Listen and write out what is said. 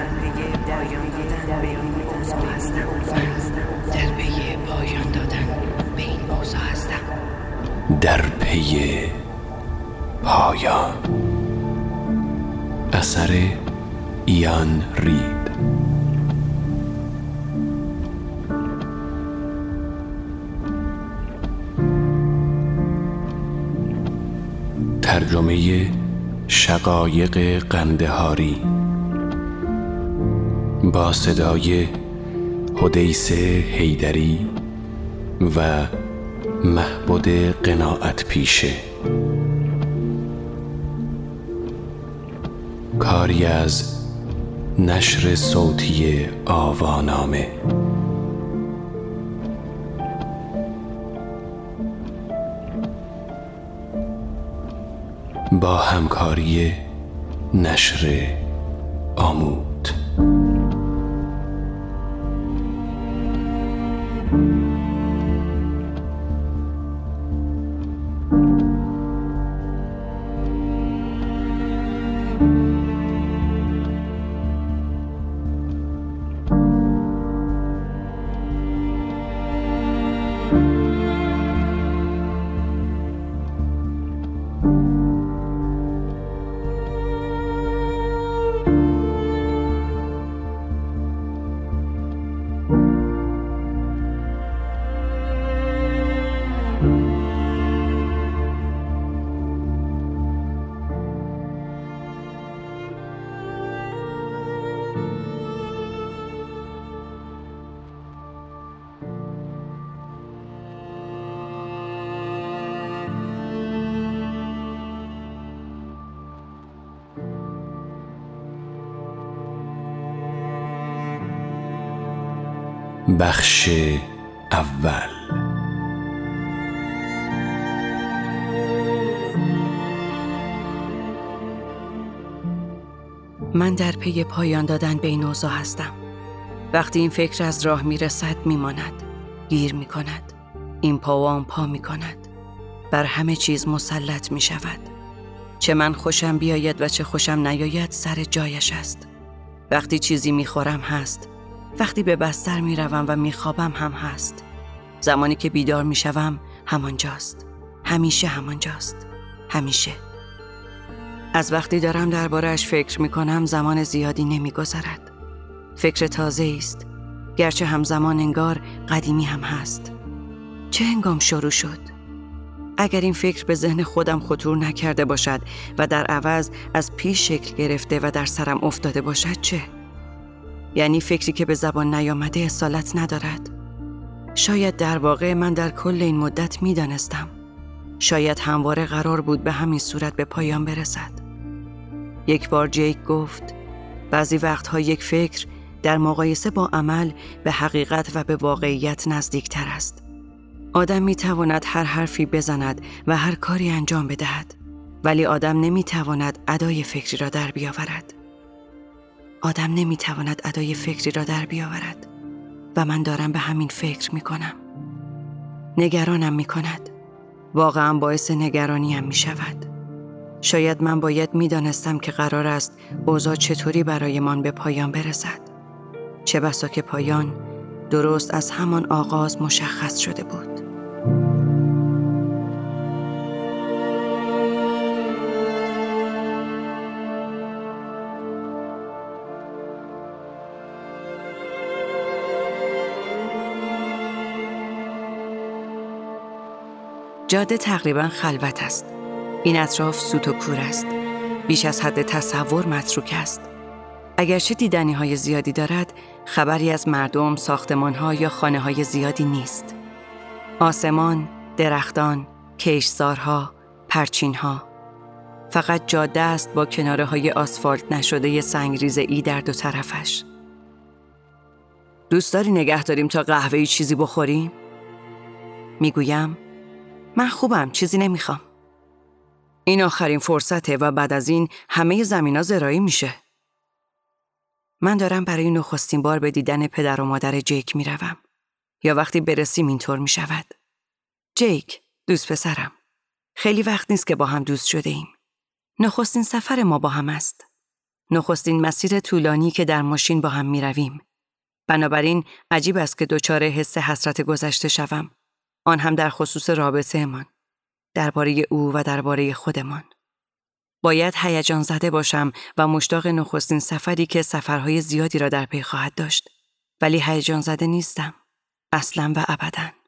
در پی پایان دادن به این موضوع هستم. در پی پایان. اثر ایان رید. ترجمه شقایق قندهاری با صدای حدیث حیدری و محبود قناعت پیشه. کاری از نشر صوتی آوانامه. با همکاری نشر آمود. بخش اول. من در پی پایان دادن به این اوضاع هستم. وقتی این فکر از راه میرسد میماند، گیر میکند، این پا و آن پا میکند، بر همه چیز مسلط میشود. چه من خوشم بیاید و چه خوشم نیاید سر جایش است. وقتی چیزی میخورم هست، وقتی به بستر میروم و میخوابم هم هست. زمانی که بیدار میشوم همانجاست. همیشه همانجاست. همیشه. از وقتی دارم درباره‌اش فکر میکنم زمان زیادی نمیگذرد. فکر تازه است، گرچه همزمان انگار قدیمی هم هست. چه هنگام شروع شد؟ اگر این فکر به ذهن خودم خطور نکرده باشد و در عوض از پیش شکل گرفته و در سرم افتاده باشد چه؟ یعنی فکری که به زبان نیامده اصالت ندارد. شاید در واقع من در کل این مدت میدانستم. شاید همواره قرار بود به همین صورت به پایان برسد. یک بار جیک گفت بعضی وقتها یک فکر در مقایسه با عمل به حقیقت و به واقعیت نزدیکتر است. آدم میتواند هر حرفی بزند و هر کاری انجام بدهد، ولی آدم نمیتواند ادای فکری را در بیاورد. آدم نمیتواند ادای فکری را در بیاورد و من دارم به همین فکر میکنم. نگرانم میکند. واقعا باعث نگرانیم میشود. شاید من باید میدانستم که قرار است اوضاع چطوری برایمان به پایان برسد. چه بسا که پایان درست از همان آغاز مشخص شده بود. جاده تقریباً خلوت است. این اطراف سوت و کور است. بیش از حد تصور متروک است. اگرچه دیدنی‌های زیادی دارد، خبری از مردم، ساختمان‌ها یا خانه‌های زیادی نیست. آسمان، درختان، کشتزارها، پرچین‌ها. فقط جاده است با کناره‌های آسفالت نشده سنگریزه‌ای در دو طرفش. دوست داری نگه داریم تا قهوه‌ای چیزی بخوریم؟ میگویم من خوبم، چیزی نمیخوام. این آخرین فرصته و بعد از این همه زمینا زراعی میشه. من دارم برای نخستین بار به دیدن پدر و مادر جیک میروم. یا وقتی برسیم اینطور میشود. جیک، دوست پسرم. خیلی وقت نیست که با هم دوست شده ایم. نخستین سفر ما با هم است. نخستین مسیر طولانی که در ماشین با هم می رویم. بنابراین عجیب است که دچار حس حسرت گذشته شوم. آن هم در خصوص رابطه من. درباره او و درباره خودمان. باید هیجان زده باشم و مشتاق نخستین سفری که سفرهای زیادی را در پی خواهد داشت. ولی هیجان زده نیستم. اصلا و ابدا.